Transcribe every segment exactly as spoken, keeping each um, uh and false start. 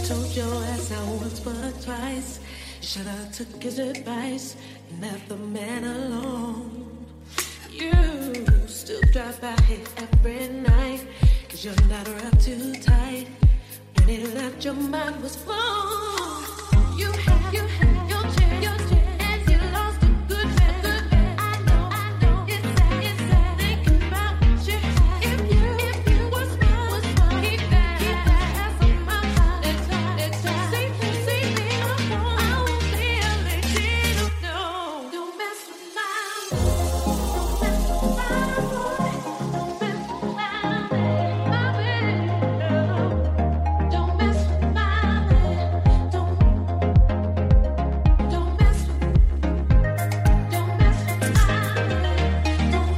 told your ass out once but twice. Should've took his advice and left the man alone. You still drive by here every night, cause you're not wrapped too tight. When it left, your mind was blown. You had, you had your chance, your chance, and you lost a good man, good man. I know, I know, it's sad, it's sad. Think about what you had. If you, if you was mine, was mine, keep that, keep that ass on my mind. It's time, it's time. See, see me, I won't, I won't be a lady, no, no. Don't mess with mine. Don't mess with mine, boy. Don't mess with mine, my baby. Don't mess with mine. Don't, don't mess with, don't mess with mine. Don't.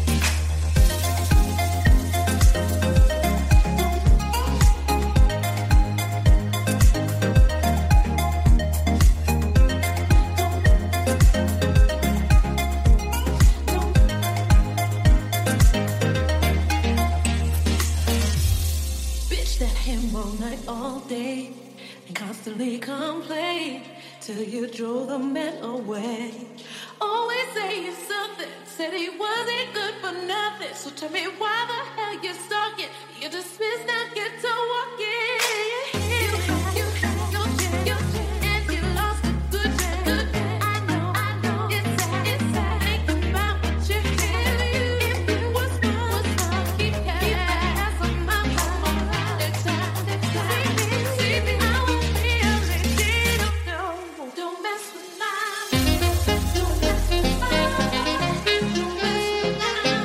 Bitch that him all night, all day, and constantly complain till you drove the man away. Always saying something, said he wasn't good for nothing. So tell me why the hell you stalking? You dismiss, now get to walking. You had, you had your chance, your chance, and you lost a good man, good man. I know, I know, it's sad, it's sad. Think about what you had. If you was mine, was mine, keep that, keep that ass on my mind. Next time, next time, see me, see me, I won't be a lady, no, no. Don't mess with mine. Don't mess with mine. Don't mess with mine.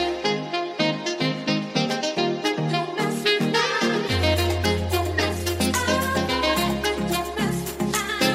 Don't mess with mine. Don't mess with mine. Don't mess with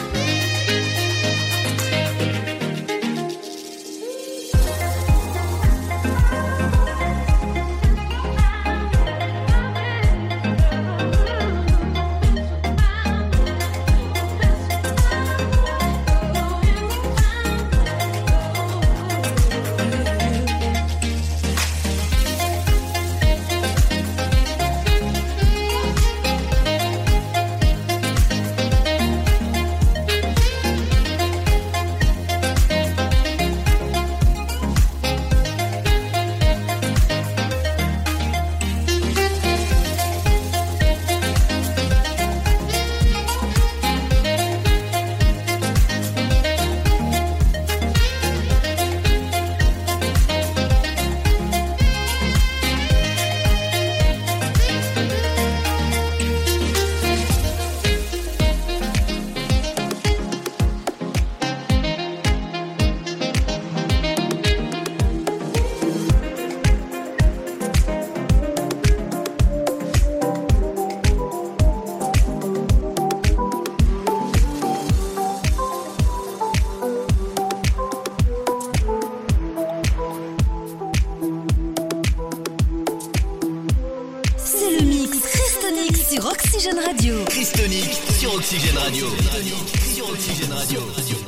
C'est le mix Christonic sur Oxygène Radio. Christonic sur Oxygène Radio. Sur Oxygène Radio.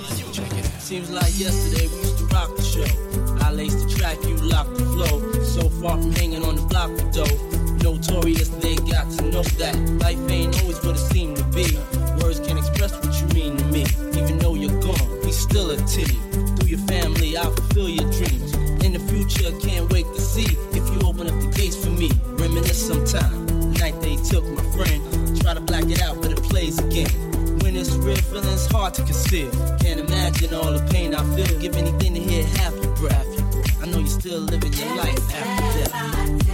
Seems like yesterday we used to rock the show. I laced the track, you locked the flow. So far from hanging on the block with dough. Notorious, they got to know that life ain't always what it seemed to be. Words can't express what you mean to me. Even though you're gone, we still a team. Through your family, I'll fulfill your dreams. In the future, can't wait to see if you open up the gates for me. Reminisce sometime. The night they took my friend. Try to black it out, but it plays again. When it's real, feeling's hard to conceal. Can't imagine all the pain I feel. Give anything to hear half your breath. I know you're still living your life after death.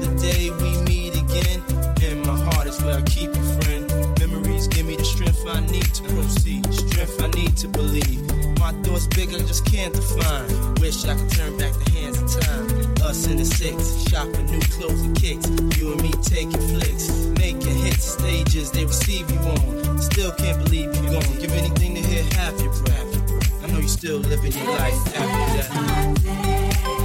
I keep you, friend. Memories give me the strength I need. need to proceed. Strength I need to believe. My thoughts bigger, just can't define. Wish I could turn back the hands of time. Us in the six, shopping new clothes and kicks. You and me taking flicks, making hits, stages they receive you on. Still can't believe you gone. Give anything to hear half your breath. I know you still living your life after that.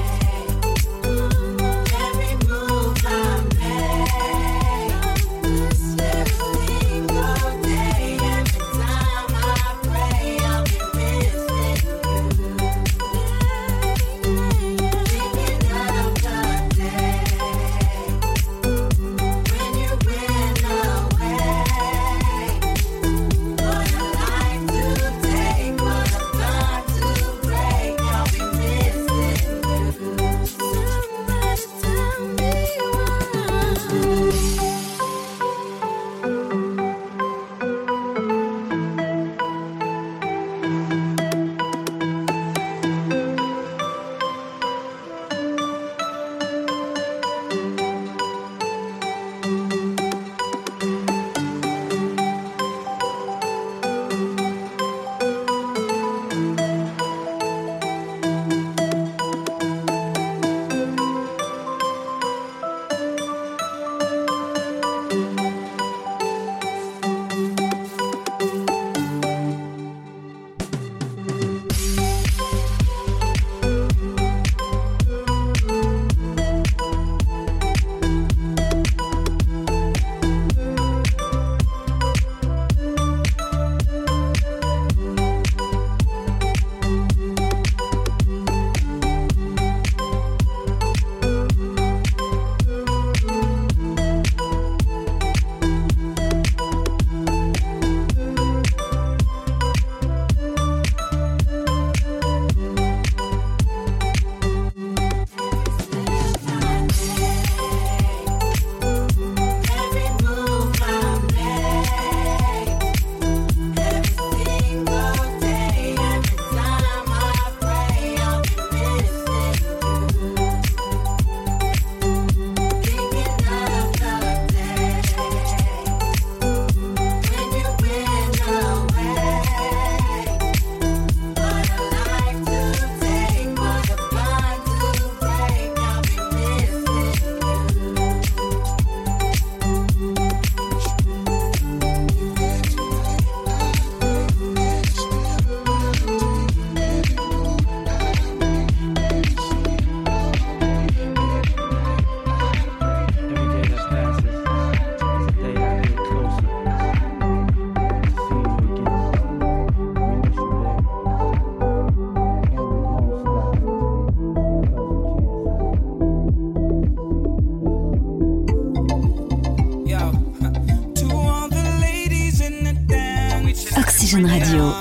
Oxygène Radio.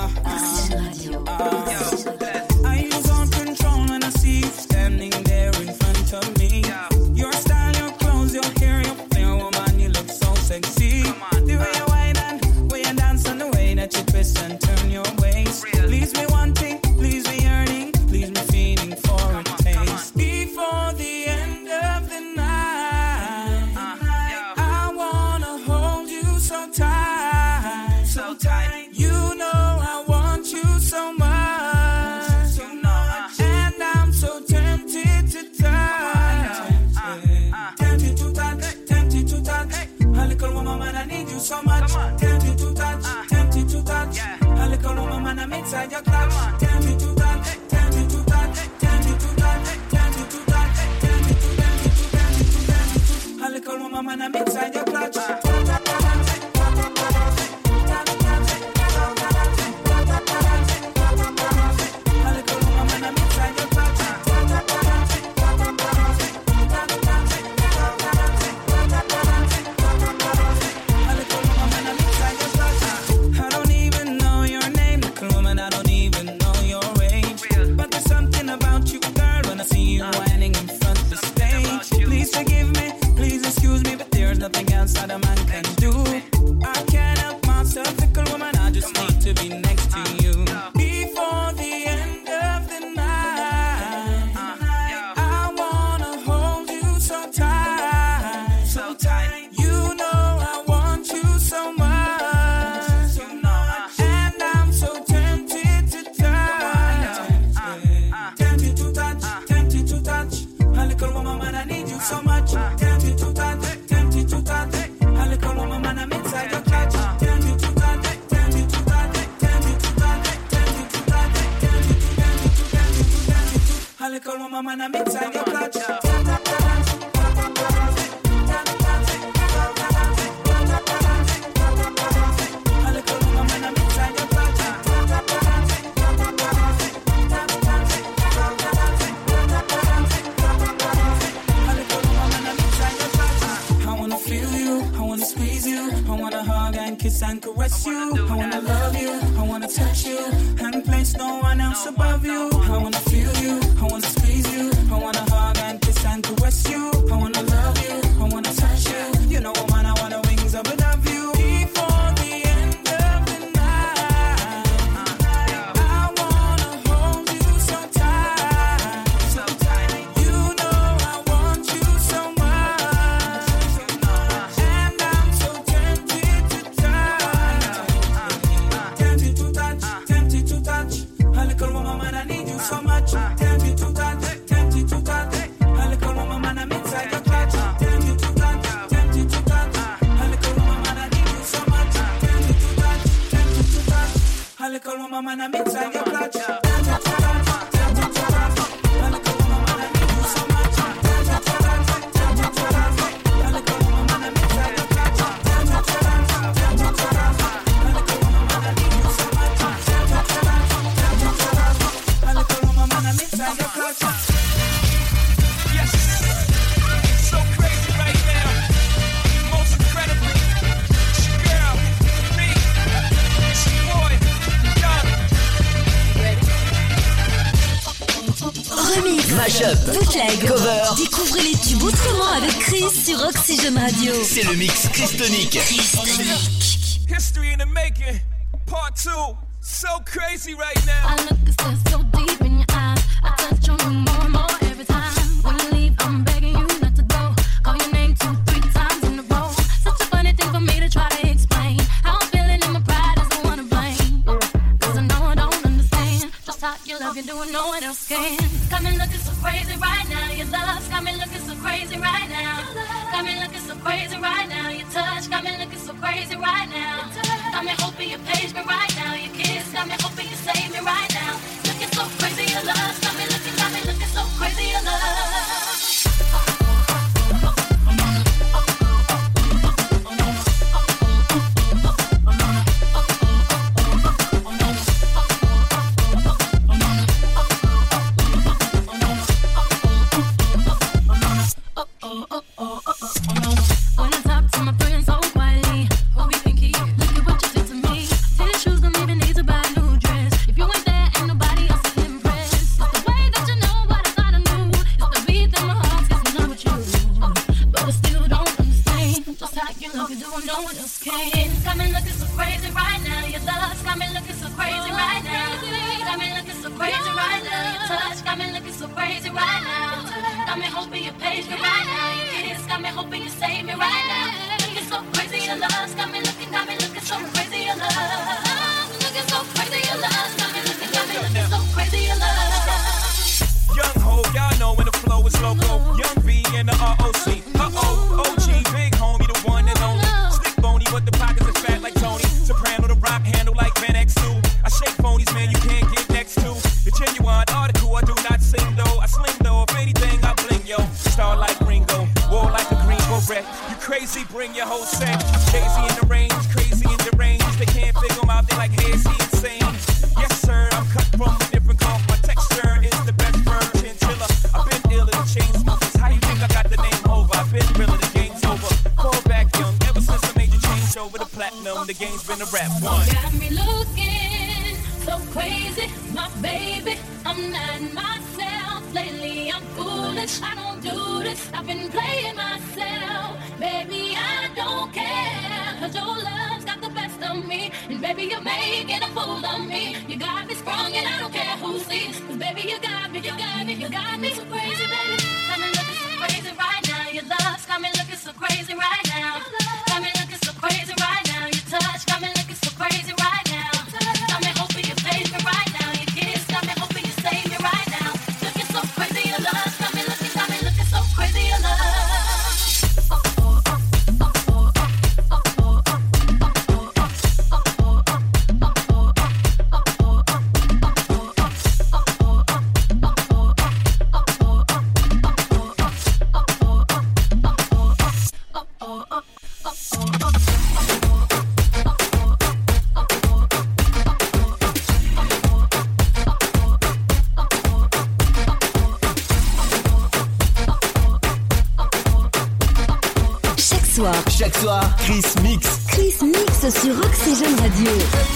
So tight, you know I want you so much. You know I woman, man, I'm inside your clutch. Kiss and caress you. I wanna love you. I wanna touch you and place no one else above you. I wanna feel you. I wanna squeeze you. I wanna hug and kiss and caress you. I wanna love you. I wanna touch you. You know, woman, I wanna wings up above you. Before the end of the night, I wanna hold you so tight, so tight. You know I want you so much, and I'm so tempted to touch, tempted to touch, tempted to touch. A little woman, man, I need you so much. Tempted to touch, tempted to touch. A little woman, man, I'm inside your clutch. Tempted to touch, tempted to touch. A little woman, man, I need you so much. Tempted to touch, tempted to touch. A little woman, man, I'm inside your clutch. Tempted to touch, tempted to touch. A little woman, man, I need you so much. Tempted to touch, tempted to touch. A little woman, man, I'm inside your clutch. Tempted to touch, tempted to touch. A little woman, man, I need you so much. Tempted to touch, tempted to touch. A little woman, man, I'm inside your clutch. Yes, so crazy right now. Most incredibly, it's your girl, me, it's your boy, Young. Remix, Mashup, bootleg, cover. Découvrez les tubes autrement avec Chris sur Oxygène Radio. C'est le mix Christonic. History in the making, part two. So crazy right now. I look and stare so deep in your eyes. I touch on you more and more every time. When you leave, I'm begging you not to go. Call your name two, three times in a row. Such a funny thing for me to try to explain. How I'm feeling and my pride is the one to blame. Cause I know I don't understand just how you love you doing no one else can. Got me looking so crazy right now. Your love's got me looking so crazy right now. Got me looking so crazy right now. Your touch got me looking so crazy right now. Got me hoping you page me right now. Your kiss got me hoping you save me right now. Looking so crazy, your love got me looking, got me looking so crazy, your love. When I talk to my friends so quietly, who we think he is? Look at what you did to me. Tennis shoes don't even need to buy a new dress. If you ain't there, ain't nobody else to impress. It's the way that you know what I thought I knew. It's the beat that my heart's guessing up with you. But I still don't understand just how you love you doing no one else can. Got me looking so crazy right now. Your love's got me looking so crazy right now. Got me looking so crazy right now. Your touch got me looking so crazy right now. Got me hoping you page me right now. Your kiss got me hoping you save me right now. Looking so crazy, your love's got me looking, got me looking so crazy, your love. Looking so crazy, your love's got me looking, got me looking so crazy, your love. Young ho, y'all know when the flow is loco. Young V and the R O C. Uh-oh, O G, big homie, the one and only. Stick bony, but the pockets are fat like Tony. Soprano, the rock handle like Van X two. I shake phonies, man, you can't get next to. The genuine article, I do not sing though. I sling though, if anything, I bling yo. Star like Ringo, war like a green beret. You crazy, bring your whole set. Crazy in the range, crazy in the range. They can't figure him out, they like, hey, is he insane? Yes, sir, I'm cut from a different cloth. My texture is the best version. Chiller, I've been ill in the chain smokers. How you think I got the name over? I've been real, the game's over. Call back young, ever since I made the change over the platinum, the game's been a rap one. Got me looking so crazy, my baby. I'm not myself lately. I'm foolish. I don't do this. I've been playing myself, baby. I don't care. Cause your love's got the best of me, and baby, you're making a fool of me. You got me sprung, and I don't care who sees. Cause baby, you got me, you got me, you got me so crazy, baby. Got me looking so crazy right now. Your love's got me looking so crazy right now. Got me looking so crazy right now. Your touch got me looking so crazy right now. Got me hoping you page me right now. Your kiss got me hoping you save me right now. Looking so crazy, your love got me looking, got me looking so crazy, your love. soir. Chaque soir, Chris mix. Chris mix sur Oxygène Radio.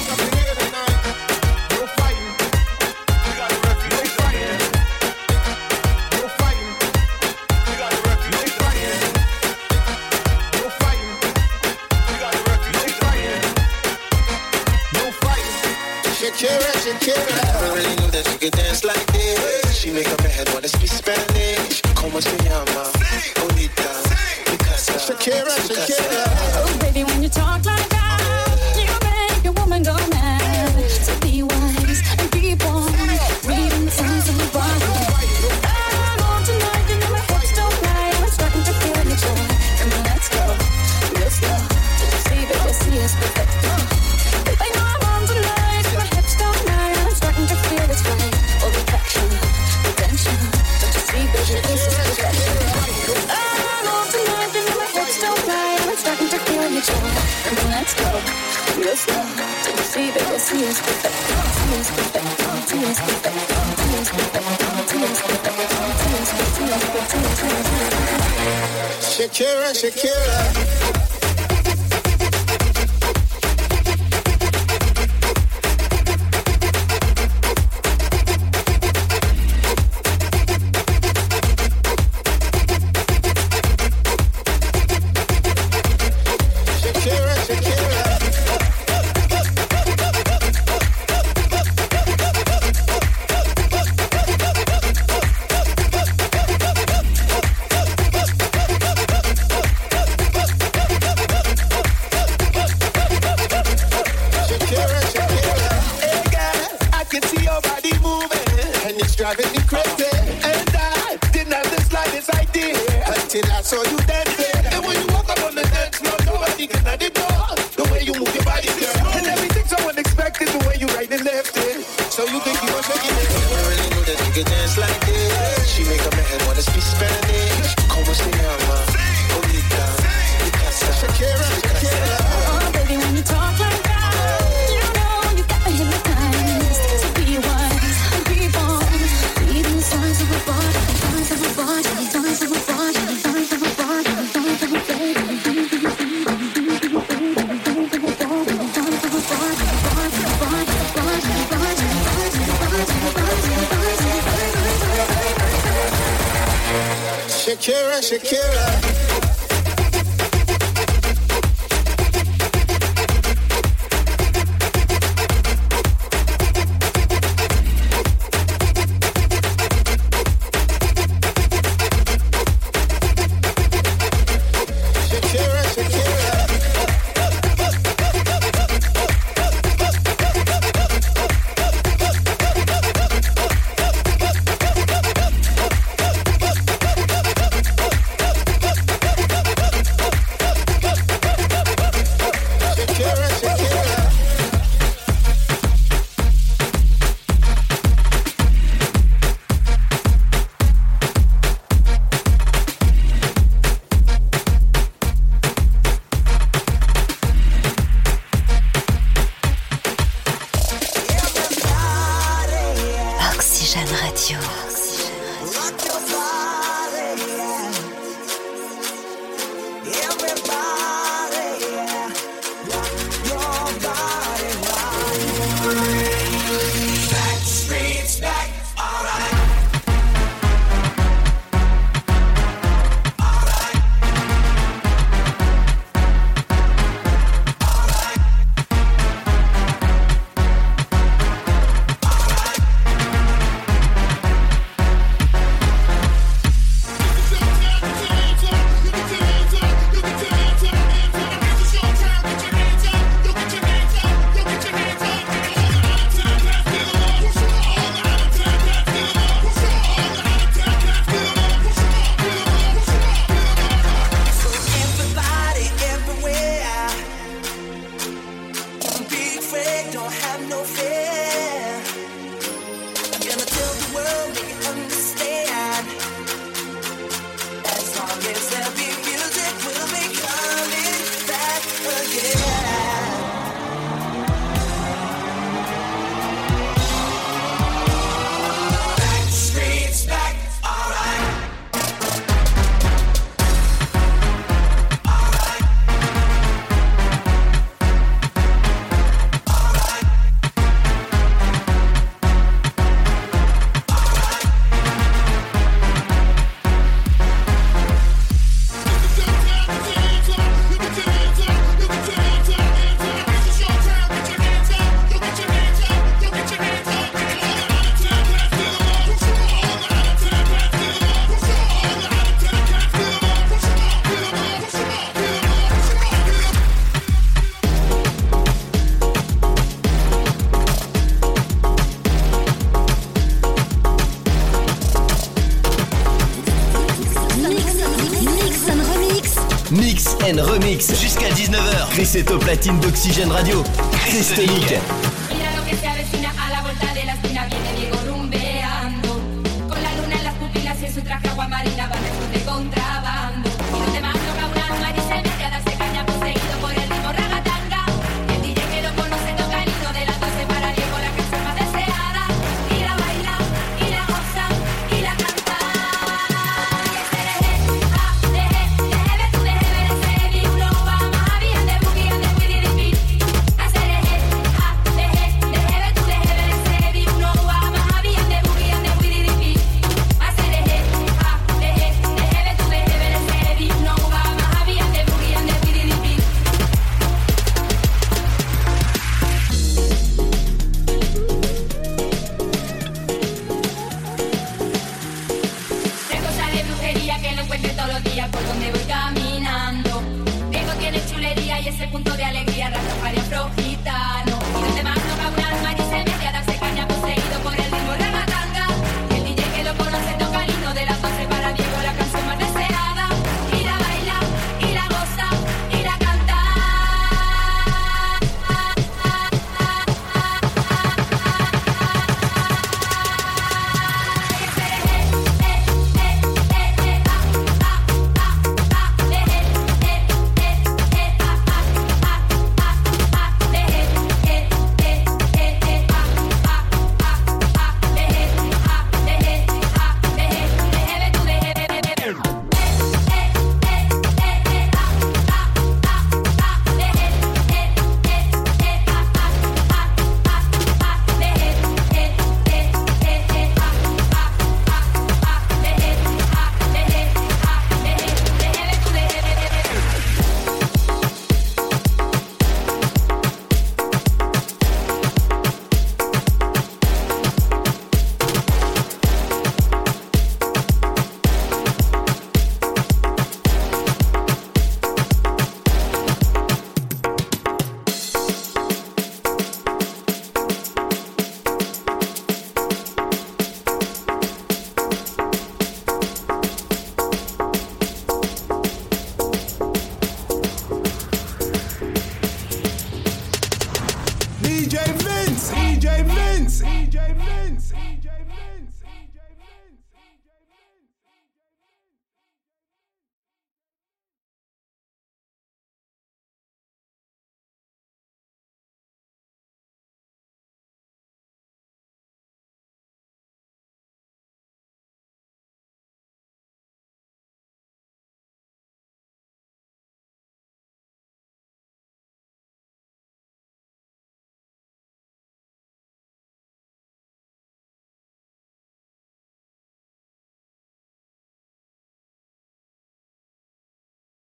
Shakira, Shakira. I never really knew that you could dance like this. She make up her head wanna speak Spanish. Como se llama? Bonita. Picasa. Shakira, Shakira. Oh, baby, when you talk like that, you make a woman go mad. So be wise and keep on reading the signs of the body. I'm on tonight, you know my hips don't lie. I'm starting to feel the joy. Come on, let's go, let's go. Did you see, baby, see us perfect? I know I'm on tonight, my hips don't lie. I'm starting to feel it's right. All the attraction, the tension. Don't you see, baby, this is perfection. I'm on tonight, you know my hips don't lie. I'm starting to feel your joy. Come on, let's go, let's go. Don't you see, baby, see us perfect? See us perfect, see us perfect, see us perfect, see us perfect, see us perfect, see us perfect, see us perfect. Shakira, Shakira. Driving me crazy, and I didn't have the slightest idea until I saw you dancing. And when you walk up on the dance floor, nobody can ignore the way you move your body, girl. And everything's so unexpected, the way you right and left it. So you can keep on shaking it. I never really knew that you could dance like this. She make up her head wanna speak Spanish. Como se llama? Bonita. Picasa. Shakira, Shakira. Oh, baby, when you talk like that, you know you got me hypnotized. So be wise and keep on. Signs of a body, signs of a body, signs of a body, signs of a body, signs of a baby. Shakira, Shakira. Weekend Remix jusqu'à dix-neuf heures. Chris est au platine d'Oxygène Radio. Christonic. Mira lo que se avecina a la vuelta de la esquina, viene Diego rumbeando, con la luna en las pupilas y en su traje agua marina.